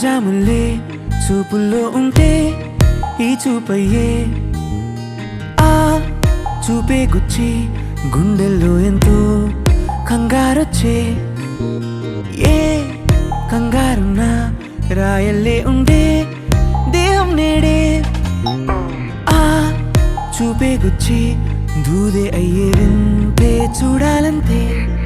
జాములే చూపుల్లో ఉంటే ఈ చూపయ్యే ఆ చూపే గుచ్చి గుండెల్లో ఎంతో కంగారొచ్చే ఏ కంగారున్నా రాయల్లే ఉండే దేహం నేడే ఆ చూపే గుచ్చి దూదే అయ్యే వింతే చూడాలంతే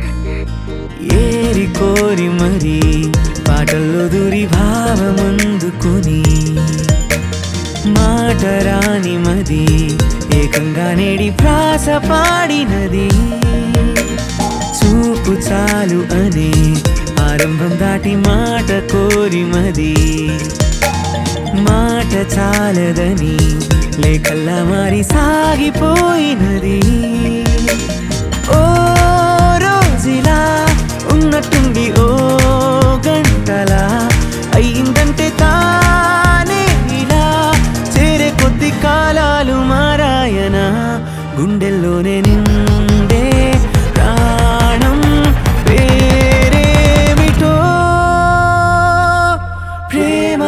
ఏరి కోరి మరి పాటల్లో దూరి భావమందుకుని మాట రాని మది ఏకంగా నేడి ప్రాస పాడినది చూపు చాలు అనే ఆరంభం దాటి మాట కోరి మది మాట చాలదని లేకల్లా మారి సాగిపోయినది ఓ రోజులా ఉన్నట్టుండి ఓ గంటలా అయ్యిందంటే తానే ఇలా చేరే కొద్ది కాలాలు మారాయన గుండెల్లోనే నిండే ప్రాణం పేరేమిటో ప్రేమ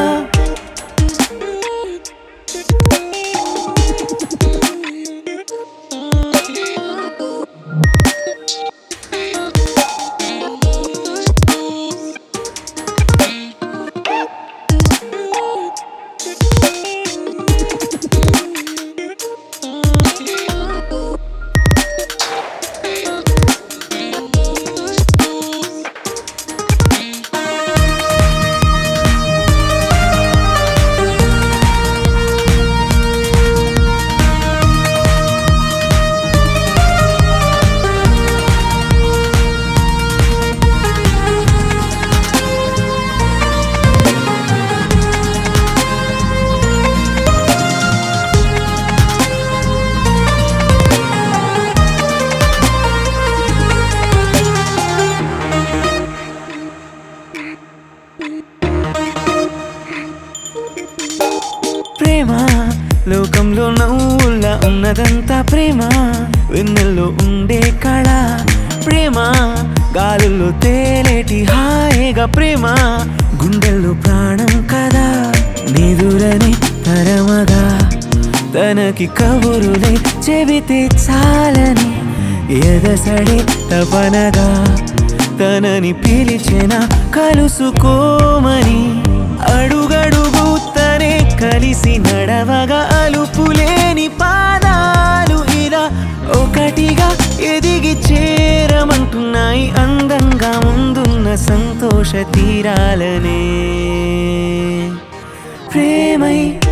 ప్రేమ లోకంలో నవ్వుల్లా ఉన్నదంతా ప్రేమ వెన్నెల్లో ఉండే కళ ప్రేమ గాలుల్లో తేలేటి హాయిగా ప్రేమ గుండెల్లో ప్రాణం కదా నిదురని తరమగా తనకి కబురులే చెబితే చాలని ఎదసడే తపనగా తనని పిలిచిన కలుసుకోమని అడుగడుగు తనే కలిసి నడవగా అలుపులేని పాదాలు ఇలా ఒకటిగా ఎదిగి చేరమంటున్నాయి అందంగా ముందున్న సంతోష తీరాలనే ప్రేమై